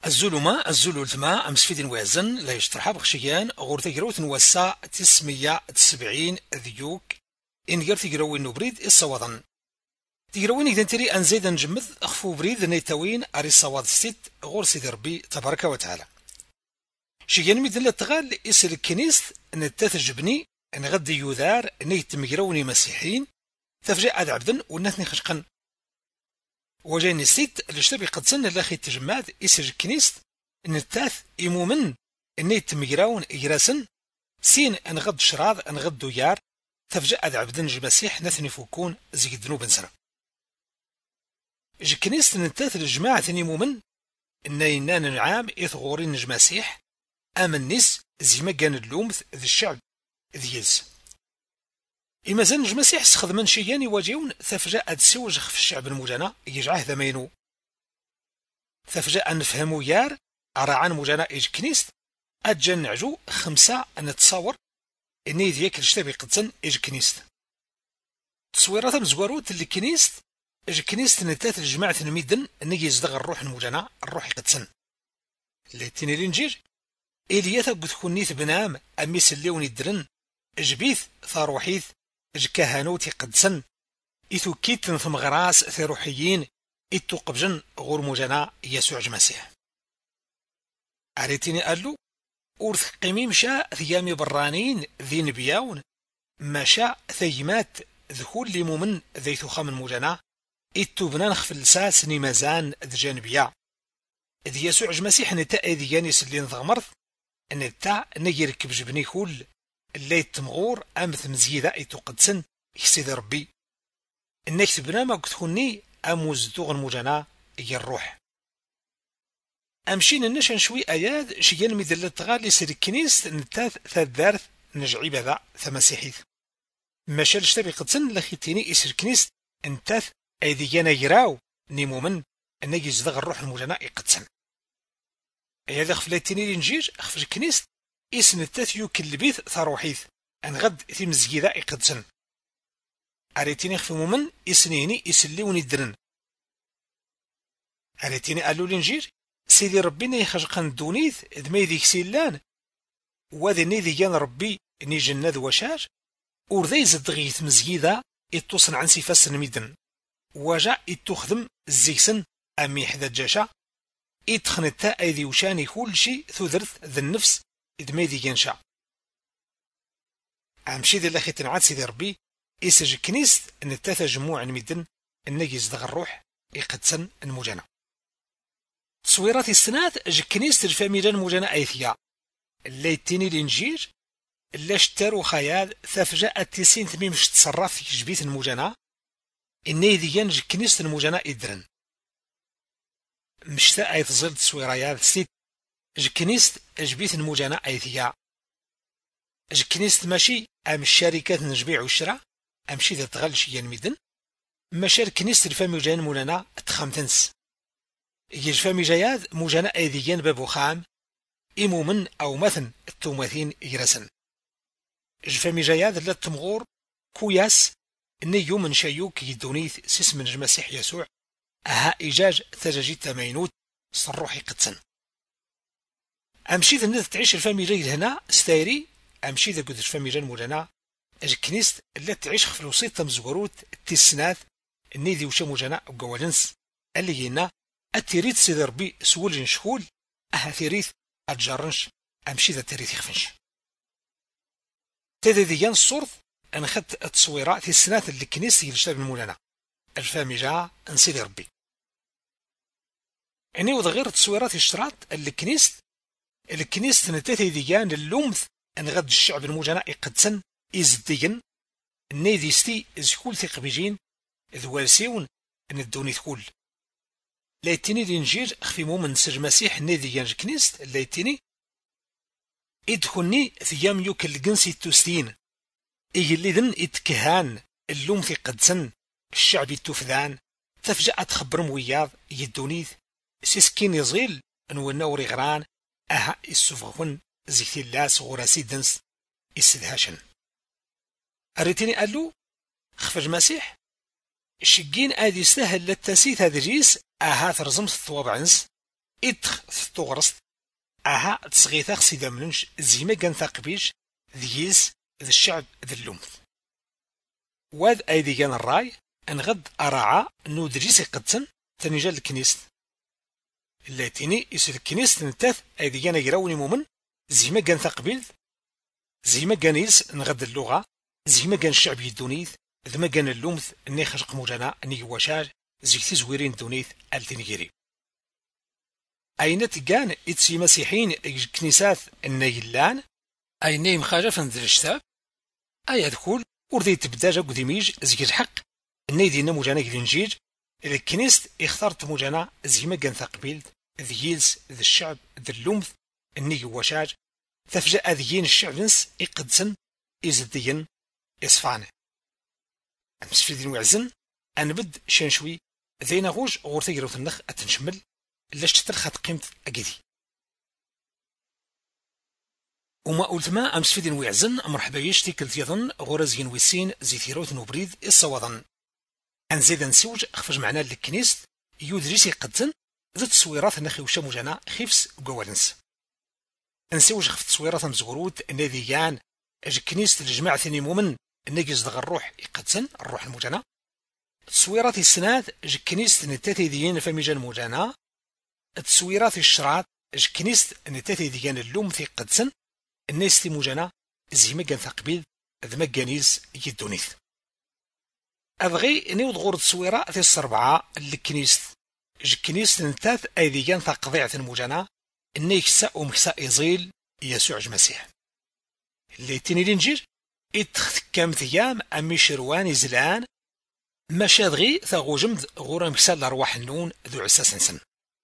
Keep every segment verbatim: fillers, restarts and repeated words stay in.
الزلمة الزلول ثما أمسفيدين وازن لا يشترحها بخشيان غور تجروت نوسا تسمية تسبعين ذيوك إن غير تجروين نبريد الصوادن تجروين إذا تري أن زيد نجمد أخفو بريد نيتوين أري الصواد ست غور سيدي ربي تبارك وتعالى شيان ميدن لتغال إسر الكنيست نتاث جبني أن غد يذار نيت مجروني مسيحين تفجأ أد عبدن ونثني خشقن وجاين السيت الاشتبي قد سن لاخي تجماد إسر الكنيست نتاث إمومن نيت مجرون إجراسن سين أن غد شراض أن غد يار تفجأ أد عبدن جمسيح نثني فوكون زي ذنوب سرا جكنيست نتاث الجماعة ثني مؤمن إننا نعام إثغورين نجمسيح أمن نس زي ما كان اللومث ذي الشعب ذيز إما زن نجمسيح استخدمن شيئان يواجهون تفجأ تسوج في الشعب المجانا يجعه ذمينو تفجأ نفهمو يار أرعان مجانا إج كنيست أجن نعجو خمسة أن نتصور إني ذيك الشتابي قدسن إج كنيست تصويرات مزواروت اللي كنيست إج كنيست نتات الجماعة الميدن نيجي يزدغ الروح المجانا الروح قدسن اللي تيني لنجير إلياتا قد خنيت بنام أميس الليون الدرن جبيث ثاروحيث جكهانوتي قدسن إثو كيتن ثم غراس ثروحيين إتو قبجن غور مجانا يسوع جمسيح عريتيني قالو أورث قيميم شاء ثيامي برانين ذي نبياون ما شاء ثيمات ذكول لي مؤمن ذي ثخام المجانا إتو بنانخ في الساس نمازان ذي جانبيا ذي يسوع جمسيح نتا ذي يانيس اللي نضغمرث نتا نيركب جبني كل اللي تمغور أمث مزيدة إتو قدسن يسيد ربي إنك تبنا قد خني أموز دوغ المجانا هي الروح أمشين النشان شوي آيات شيان مذل التغالي سير الكنيس نتاث ثادارث نجعي بذا ثمسيحيث ماشا لشتبي قدسن لخيتيني إسر الكنيس انتاث أيديانا يراو نيمو من أن يزدغ الروح المجانا قدسن هذا خفلاتيني لنجيج أخفج الكنيس إسن التاث يوكل بيث ثاروحيث أن غد ثم زيدا قدسن أريتيني خفي مؤمن إسنيني إسليوني الدرن أريتيني قالوا لنجير سيدي ربنا يخشقن دونيث ذمي ذيك سيلان وذي نيذي يان ربي ني جناد وشاج ورذي زدغيث مزيدا إتوصن عن سيفاس نميدن وجا إتوخدم الزيسن أمي حدا الجاشا إتخنتا أيدي وشاني كل شي ثذرث ذا النفس ذمي ذي ينشا أمشي ذي الأخي تنعاد سيدي ربي إسج كنيست نتاث جموع نميدن النجي يزدغ الروح يقدسن المجانا تصويرات السنات جكنيست الفاميلان مجانا أيثيا اللي تيني الانجير اللي اشتروا خيال ثفجاء التسين ثمي مش تصرف في جبيت المجانا إني ذيان جكنيست المجانا إدرن مشتا أي تزل تصويرات ست جكنيست جبيت المجانا أيثيا جكنيست ماشي أم الشركات نجبيع والشراء أمشي ذا تغلش ينميدن ماشي كنيست الفامي جان مولانا تخمتنس يج فامي جياد موجانا أيديان بابو خام إمو من أو مثن التوماثين يرسن جفامي جياد لا تمغور كوياس نيو من شيوك يدونيث سيس من المسيح يسوع أها إيجاج ثجاجي تمينوت صروحي قدسن أمشي ذا نذ تعيش الفامي جيد هنا ستايري أمشي ذا قد الفامي جان مولانا الكنيست اللي تعيش في الوسيط تمزغروت التسنات النيذي وشا موجانا وقوالنس اللي هنا التريث سيدي ربي سولجن شكول أها تريث أتجارنش أمشي ذا تريث يخفنش تذي ذيان الصورث أنا خدت التصويرات في السنات اللي كنيستي يلشتغل مولانا الفامي جاء نسيدي ربي يعني وذا غير التصويرات الشراط اللي كنيست اللي كنيست نتاثي ذيان اللومث أن غد الشعب الموجانا يقدسن إزديين النيذي ستي إزكول ثق بيجين ذوالسيون أن الدوني ثكول ليتيني لنجير أخفي مومن سر مسيح نيذي يانج كنيست ليتيني إدخلني ثيام يوك الجنسي التوستين إيه اللي ذن إتكهان اللوم في قدسن الشعب التوفذان تفجأ تخبر موياض يدونيث سيسكين يزيل أنو النوري غران أها السفغون زيثي اللاس غراسي دنس إسدهاشن أريتيني قالو خفج مسيح شقين آدي سهل للتسيث هذا جيس أها ترزمت الثواب عنس إتخ ثتوغرست أها تصغيثاخ سيدا مننش زيما كان ثاقبيش ذيز ذا الشعب ذا اللومث واد أيدي كان الراي أنغد أراعا نودريسي قدسن تنجال الكنيست اللاتيني يسود الكنيست نتاث أيدي كان يراوني مومن زيما كان ثاقبيل زيما كان يس نغد اللغة زيما كان الشعب يدونيث ذا ما كان اللومث اني خشق موجانا اني وشاج زيكتي زويرين دونيث التنجيري اينت كان اتسي مسيحيين كنيسات النيلان ايني مخاجة فنذر الشتاب اي هذكول وردي تبداجا قديميج زيك الحق اني دينا موجانا كدنجيج الكنيست اختارت موجانا زيما كان ثقبيل ذيلز ذا الشعب ذا اللومث اني وشاج تفجأ ذيين الشعب نس اقدسن ازدين اصفانه مسفيدين وعزن أنبد شانشوي ذينا غوج غورتي جروت النخ أتنشمل لاش تترخط قيمت أجدي وما قلت ما أمسفيدين وعزن مرحبا يشتي كلت يظن غورزين ويسين زيثيروت نوبريد الصوضن أنزيد نسوج أخفج معنا للكنيست يودريسي قدزن ذات تصويرات نخي وشاموجانا خيفس وقوالنس نسوج خفت تصويرات مزغروت النادي يان أج كنيست الجماعة ثاني مؤمن النجز دغ الروح يقدسن الروح المجانا تصويرات السناد ج كنيست نتاتي ديان فميجان موجانا تصويرات الشراط ج كنيست نتاتي ديان اللوم في قدسن الناس تي موجانا زي مكان ثقبيل ذ مكانيز يدونيث أبغي نيوض غور تصويرات في السربعة اللي كنيست ج كنيست نتات أي ديان ثقضيعة الموجانا النيكسا ومكسا يزيل يسوع المسيح اللي تيني لنجير إتخذ كام ثيام أمي شروان زلان ما شادغي ثاغو جمد غورا مكسال لأرواح النون ذو عساس نسن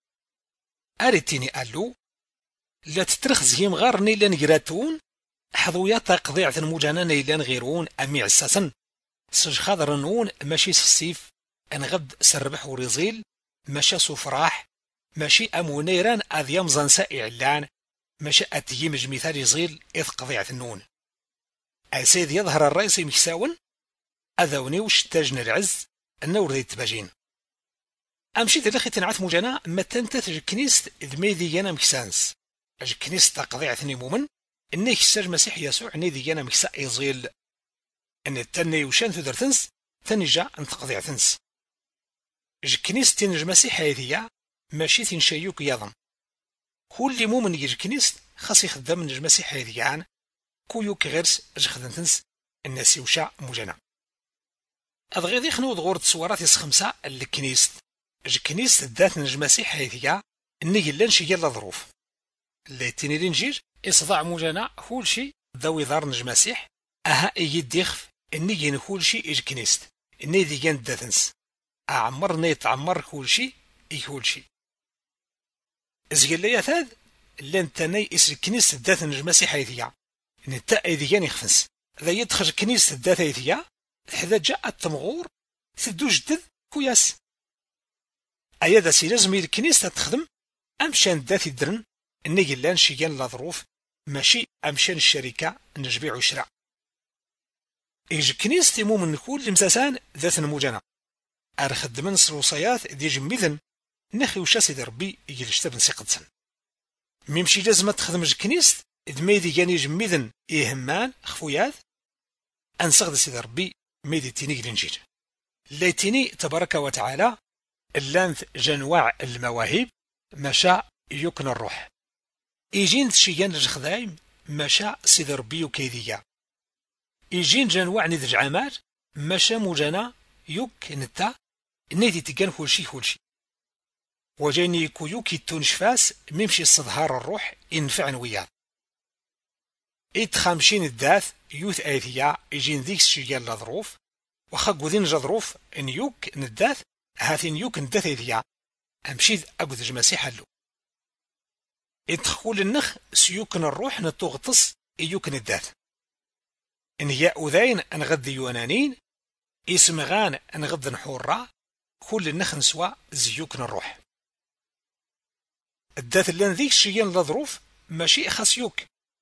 أريتيني قالو لا تترخ زيم غار نيلان جراتون حضويا تقضيعة الموجانا نيلان غيرون أمي عساسن سج خاضر نون ماشي السيف انغد سربح وريزيل ماشا سفراح ماشي أمو نيران أذيام زنساء إعلان ماشا أتيم جميثال يزيل إذ قضيعة النون أسيد يظهر الرئيس مكساون أذوني وش تاجن العز النور ذي التباجين أمشي ذي لخي تنعت موجانا ما تنتثج كنيست إذ ميدي يانا مكسانس أج كنيست تقضيع ثني مومن إني كساج مسيح يسوع نيدي يانا مكسا يزيل إن التني وشان ثدرتنس تنجا أن تقضيع ثنس أج كنيست تنج مسيح هذيا ماشي تنشيوك يضم كل مومن يج كنيست خاص يخدم نج مسيح هذيان كويوك غيرس اج خدمتنس الناس يوشا موجانا أضغيضي خنو ضغور تصورات يس خمسة اللي كنيست اج كنيست الذات نج مسيح هذيا إني يلانش يلا ظروف اللي تيني لنجير إصداع موجانا كل شي ذوي ضار نج مسيح أها يديخف إني ين كل شي اج كنيست إني ذي جان داثنس أعمر نيت عمر كل شي إي كل شي إزجل لي ثاد لان تاني إس كنيست الذات نج مسيح هذيا نتا ايديان يخفنس ذا يدخل كنيسة الداتا ايديا حدا جاء التمغور ثدو جدد كوياس ايادا سي لازم الكنيسة تخدم امشان الدات درن اني لان شيان لا ظروف ماشي امشان الشركة نجبيع وشراء ايج كنيستي مومن كل مساسان ذات الموجانة ارخد من سروسيات دي جميذن نخي وشاسي دي ربي يجلشتاب نسيقدسن ميمشي لازم تخدم الكنيست إذ ميدي جاني جميذن إيهمان خفويات أنسغد سيد ربي ميدي تيني لنجير ليتيني تبارك وتعالى اللانث جنواع المواهب مشاء يكن الروح إيجين تشيان الخذايم مشاء سيد ربي وكيديا إيجين جنواع ندج عمار مشاء مجانا يك نتا نيدي تيجان كل شي كل شي وجاني كويوكي تونشفاس ميمشي الصدهار الروح ينفعن وياه إيت خامشين الداث يوث آيثيا يجين ذيك الشيال لظروف وخاقو ذين جظروف إن يوك نداث هاثين يوك نداث آيثيا أمشيد أقود جماسي حلو إدخول النخ سيوكن الروح نتوغطس إيوك نداث إن هي أذين أنغد يونانين اسم غان أنغد نحورا كل النخ نسوا زيوكن الروح الداث اللي ذيك الشيال لظروف ماشي خاصيوك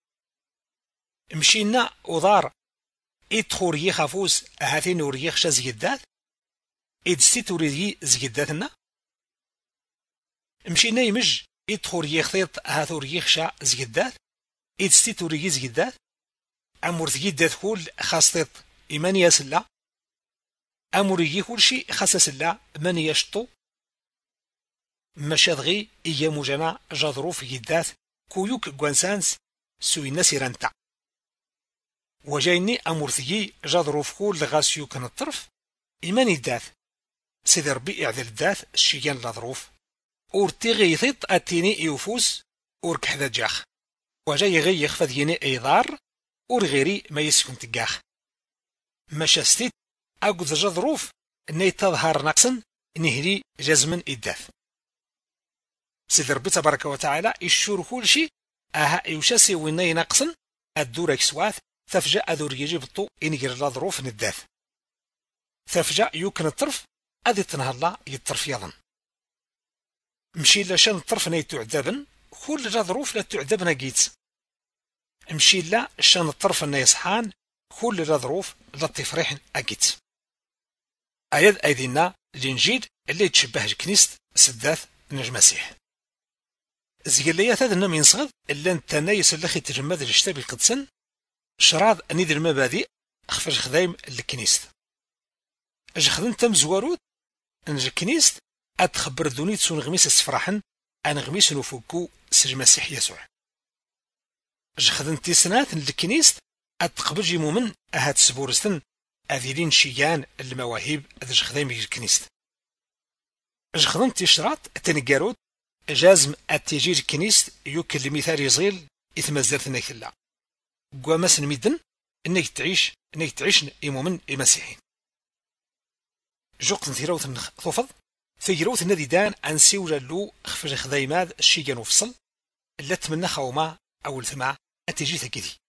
مشينا وضار إدخل ريخ أفوس هاثين وريخ شا زيدات إدستي توريدي زيداتنا مشينا يمج إدخور يخطيط هاثور يخشى زجدات إدستيتور يزجدات أمور زجدات كل خاصتيط إيمان يسلا أمور يكل شيء خاصة لا من يشطو مشادغي إيا مجانا جاظروف يدات كويوك كوانسانس سوي ناسي رانتا وجايني أمور ثقي جاظروف كل غاسيو كان الطرف إيمان يدات سيدي ربي إعدل الدات الشيان لظروف اور تيغي يثيط أتيني يوفوس اور كحذا جاخ وجاي غي يخفذ يني إيضار اور غيري ما يسكن تقاخ مشاستيت أقود جظروف إني تظهر نقصا نهري جزمن إداث سيدي ربي تبارك وتعالى يشور كل شيء أها يوشاسي ويني نقصا الدور اكسواث ثفجأ أذور يجيب الطو إنجر الظروف نداث ثفجأ يمكن الطرف أذي تنهلا يطرف يظن مشي لا شان الطرف ني تعذبن كل ظروف لا تعذبنا جيت مشي لا شان الطرف ني يصحان كل ظروف لا تفرح أجيت أيد أيدينا الإنجيل اللي تشبه الكنيست سداث نجم مسيح زيقليا ثاد من ينصغد إلا انت نايس اللخي تجمد الاشتابي القدسن شراض نيد المبادئ أخفرج خذايم الكنيست اج خذن تم زوارود نج الكنيست أتخبر دونيت سون غميس السفراحن أن غميس نفوكو سج مسيح يسوع اج خذن تيسنات الكنيست أتقبل جي مؤمن أهات سبورستن أذيلين شيان المواهب أذج خذايم الكنيست اج خذن تيشراط تنقارود جازم التجير كنيست يوكل المثال يزغيل إثمزرت انك لا قوامس نميدن انك تعيش انك تعيش إمومن إمسيحين جوقت نثيروث ثوفض ثيروث النذي دان أن سيوجا له خفج خذايماد الشيجان وفصل اللي تمنى خوما أو الثماع التجيث كذي